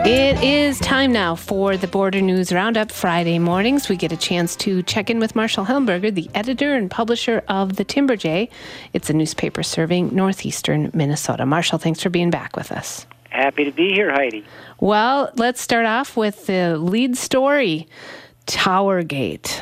It is time now for the Border News Roundup. Friday mornings, we get a chance to check in with Marshall Helmberger, the editor and publisher of the Timber Jay. It's a newspaper serving northeastern Minnesota. Marshall, thanks for being back with us. Happy to be here, Heidi. Well, let's start off with the lead story, Towergate.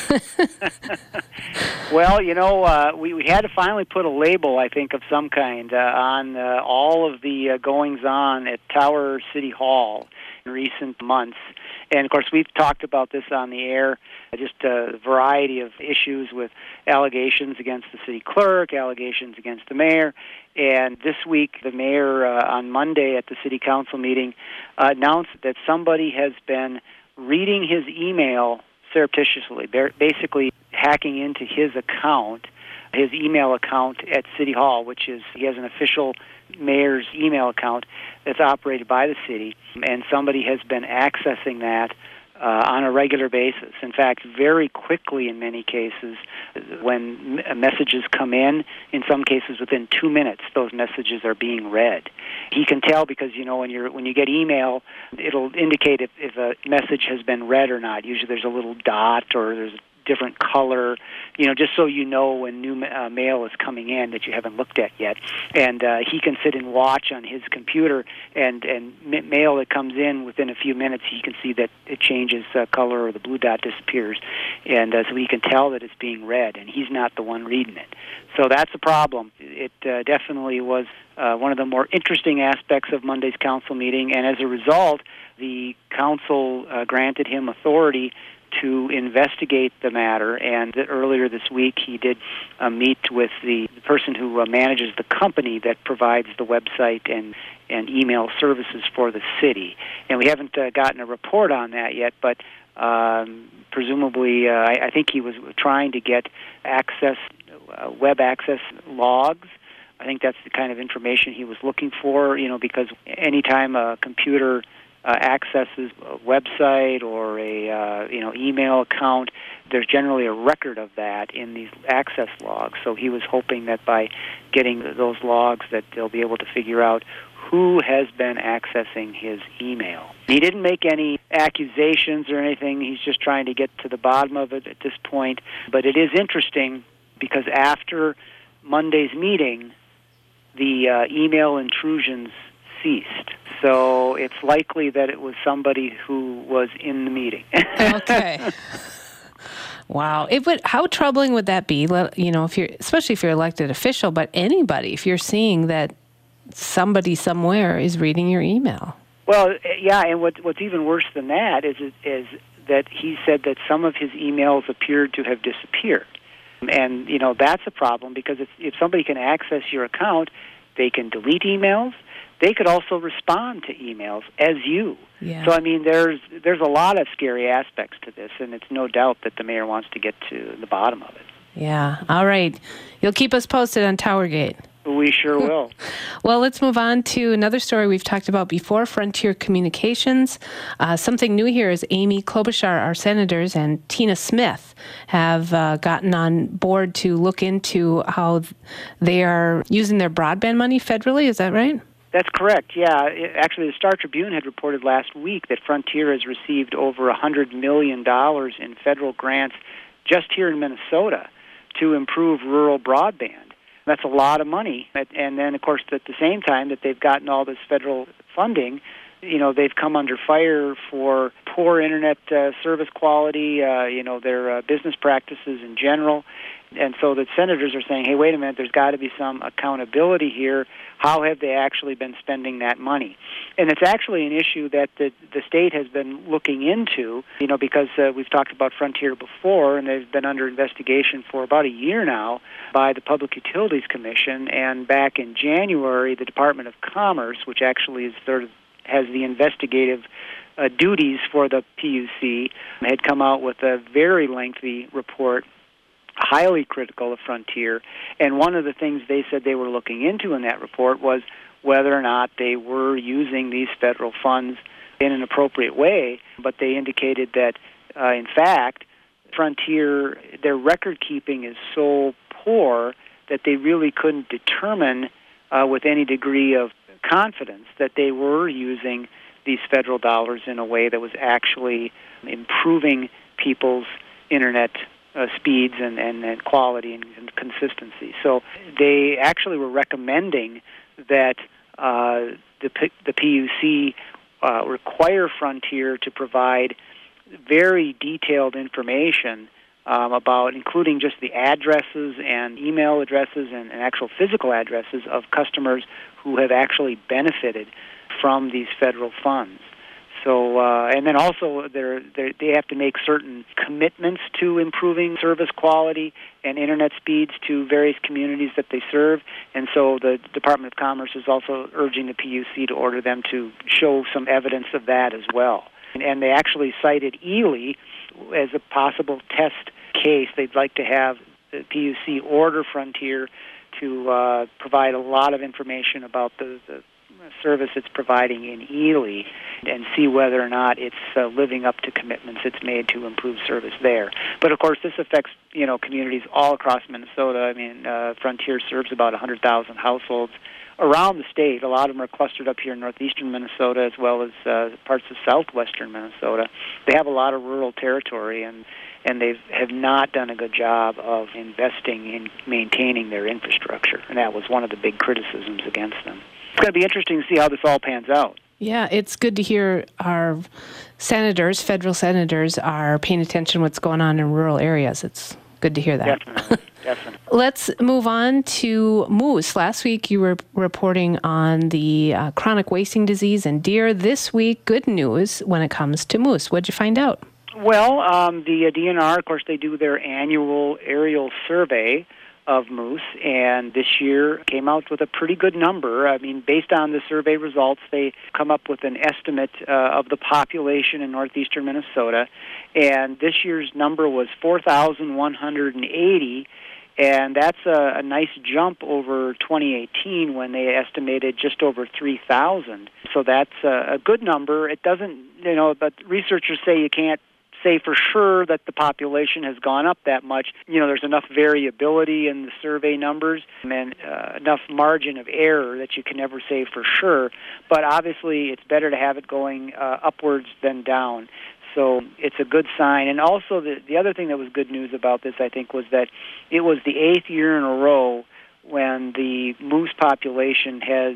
Well, we had to finally put a label, I think, of some kind on all of the goings-on at Tower City Hall in recent months. And, of course, we've talked about this on the air, just a variety of issues with allegations against the city clerk, allegations against the mayor. And this week, the mayor, on Monday at the city council meeting, announced that somebody has been reading his email surreptitiously, basically hacking into his account, his email account at City Hall, which is, he has an official mayor's email account that's operated by the city, and somebody has been accessing that on a regular basis. In fact, very quickly in many cases, when messages come in some cases within 2 minutes, those messages are being read. He can tell because, when you get email, it'll indicate if a message has been read or not. Usually there's a little dot or there's a different color, just so you know when new mail is coming in that you haven't looked at yet. And he can sit and watch on his computer, and mail that comes in within a few minutes, he can see that it changes color or the blue dot disappears. And so he can tell that it's being read, and he's not the one reading it. So that's a problem. It definitely was one of the more interesting aspects of Monday's council meeting, and as a result, the council granted him authority to investigate the matter, and earlier this week he did meet with the person who manages the company that provides the website and email services for the city. And we haven't gotten a report on that yet, but presumably I think he was trying to get access, web access logs. I think that's the kind of information he was looking for, because anytime a computer accesses a website or a email account, there's generally a record of that in these access logs. So he was hoping that by getting those logs that they'll be able to figure out who has been accessing his email. He didn't make any accusations or anything. He's just trying to get to the bottom of it at this point. But it is interesting because after Monday's meeting, the email intrusions ceased. So it's likely that it was somebody who was in the meeting. Okay. Wow. How troubling would that be? Especially if you're elected official, but anybody, if you're seeing that somebody somewhere is reading your email. Well, yeah, and what's even worse than that is that he said that some of his emails appeared to have disappeared. And, that's a problem because if somebody can access your account, they can delete emails. They could also respond to emails as you. Yeah. So, there's a lot of scary aspects to this, and it's no doubt that the mayor wants to get to the bottom of it. Yeah. All right. You'll keep us posted on Towergate. We sure will. Well, let's move on to another story we've talked about before, Frontier Communications. Something new here is Amy Klobuchar, our senators, and Tina Smith have gotten on board to look into how they are using their broadband money federally. Is that right? That's correct, yeah. Actually, the Star Tribune had reported last week that Frontier has received over $100 million in federal grants just here in Minnesota to improve rural broadband. That's a lot of money. And then, of course, at the same time that they've gotten all this federal funding, they've come under fire for poor Internet service quality, their business practices in general. And so the senators are saying, hey, wait a minute, there's got to be some accountability here. How have they actually been spending that money? And it's actually an issue that the state has been looking into, because we've talked about Frontier before, and they've been under investigation for about a year now by the Public Utilities Commission. And back in January, the Department of Commerce, which actually is has the investigative duties for the PUC, had come out with a very lengthy report, highly critical of Frontier. And one of the things they said they were looking into in that report was whether or not they were using these federal funds in an appropriate way. But they indicated that, in fact, Frontier, their record keeping is so poor that they really couldn't determine with any degree of confidence that they were using these federal dollars in a way that was actually improving people's internet speeds and quality and consistency. So they actually were recommending that the PUC require Frontier to provide very detailed information about, including just the addresses and email addresses and actual physical addresses of customers who have actually benefited from these federal funds. So, and then also they have to make certain commitments to improving service quality and internet speeds to various communities that they serve. And so the Department of Commerce is also urging the PUC to order them to show some evidence of that as well. And they actually cited Ely as a possible test case. They'd like to have the PUC order Frontier to provide a lot of information about the service it's providing in Ely and see whether or not it's living up to commitments it's made to improve service there. But of course, this affects communities all across Minnesota. I mean, Frontier serves about 100,000 households around the state. A lot of them are clustered up here in northeastern Minnesota as well as parts of southwestern Minnesota. They have a lot of rural territory, and they have not done a good job of investing in maintaining their infrastructure, and that was one of the big criticisms against them. It's going to be interesting to see how this all pans out. Yeah, it's good to hear our senators, federal senators, are paying attention to what's going on in rural areas. It's good to hear that. Definitely. Let's move on to moose. Last week you were reporting on the chronic wasting disease in deer. This week, good news when it comes to moose. What'd you find out? Well, the DNR, of course, they do their annual aerial survey of moose, and this year came out with a pretty good number. I mean, based on the survey results, they come up with an estimate of the population in northeastern Minnesota, and this year's number was 4,180, and that's a nice jump over 2018 when they estimated just over 3,000. So that's a good number. It doesn't, but researchers say you can't say for sure that the population has gone up that much. There's enough variability in the survey numbers and enough margin of error that you can never say for sure. But obviously, it's better to have it going upwards than down. So it's a good sign. And also, the other thing that was good news about this, I think, was that it was the 8th year in a row when the moose population has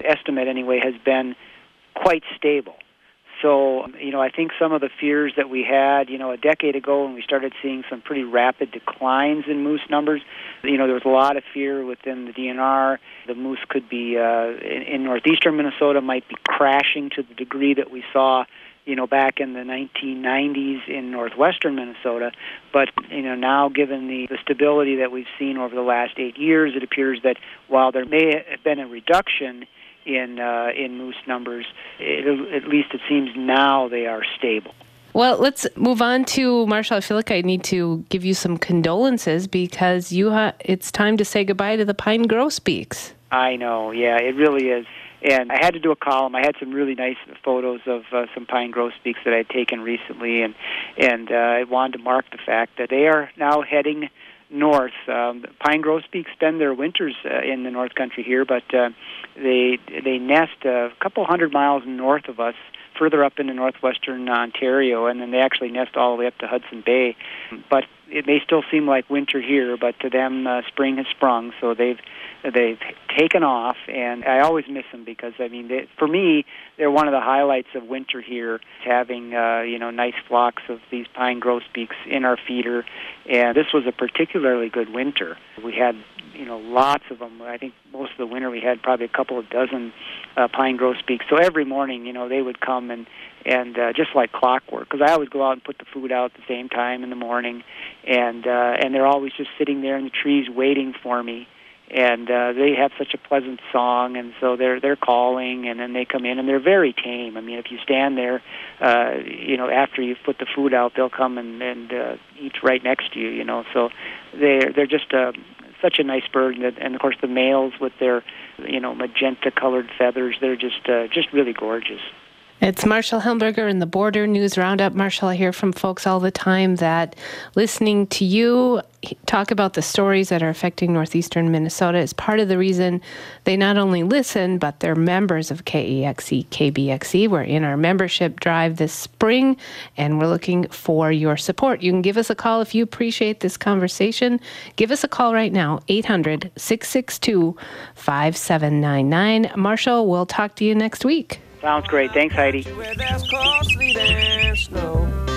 been quite stable. So, I think some of the fears that we had, a decade ago when we started seeing some pretty rapid declines in moose numbers, there was a lot of fear within the DNR. The moose could be, in northeastern Minnesota, might be crashing to the degree that we saw, back in the 1990s in northwestern Minnesota. But, now given the stability that we've seen over the last 8 years, it appears that while there may have been a reduction in moose numbers, at least it seems now they are stable. Well, let's move on to, Marshall, I feel like I need to give you some condolences because it's time to say goodbye to the pine grosbeaks. I know, yeah, it really is. And I had to do a column. I had some really nice photos of some pine grosbeaks that I had taken recently, and I wanted to mark the fact that they are now heading north. Pine grosbeaks spend their winters in the North Country here, but they nest a couple hundred miles north of us, further up into northwestern Ontario, and then they actually nest all the way up to Hudson Bay. But it may still seem like winter here, but to them spring has sprung, so they've taken off, and I always miss them because, for me, they're one of the highlights of winter here, having nice flocks of these pine grosbeaks in our feeder, and this was a particularly good winter. We had lots of them. I think most of the winter we had probably a couple of dozen pine grosbeaks. So every morning, they would come and just like clockwork, because I always go out and put the food out at the same time in the morning, and they're always just sitting there in the trees waiting for me. And they have such a pleasant song, and so they're calling, and then they come in, and they're very tame. If you stand there, after you've put the food out, they'll come and eat right next to you. So they're just such a nice bird, and of course the males with their magenta-colored feathers, they're just really gorgeous. It's Marshall Hillenberger in the Border News Roundup. Marshall, I hear from folks all the time that listening to you talk about the stories that are affecting northeastern Minnesota is part of the reason they not only listen, but they're members of KEXE, KBXE. We're in our membership drive this spring, and we're looking for your support. You can give us a call if you appreciate this conversation. Give us a call right now, 800-662-5799. Marshall, we'll talk to you next week. Sounds great. Thanks, Heidi.